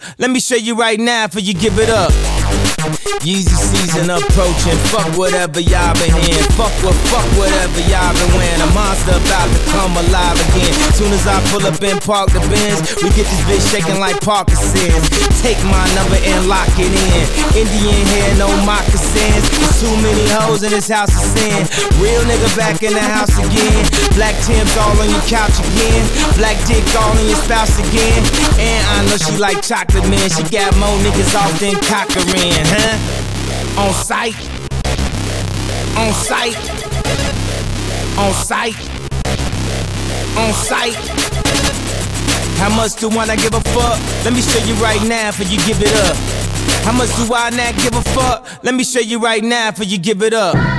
Let me show you right now before you give it up. Yeezy season approaching. Fuck whatever y'all been hearing. Fuck whatever y'all been wearing. A monster about to come alive again. Soon as I pull up and park the Benz, we get this bitch shaking like Parkinson's. Take my number and lock it in. Indian hair, no moccasins. There's too many hoes in this house of sin. Real nigga back in the house again. Black Tim's all on your couch again. Black dick all on your spouse again. And I know she like chocolate, man. She got more niggas off than Cochran, huh? On sight. On sight. On sight. On sight. How much do I not give a fuck? Let me show you right now before you give it up. How much do I not give a fuck? Let me show you right now before you give it up.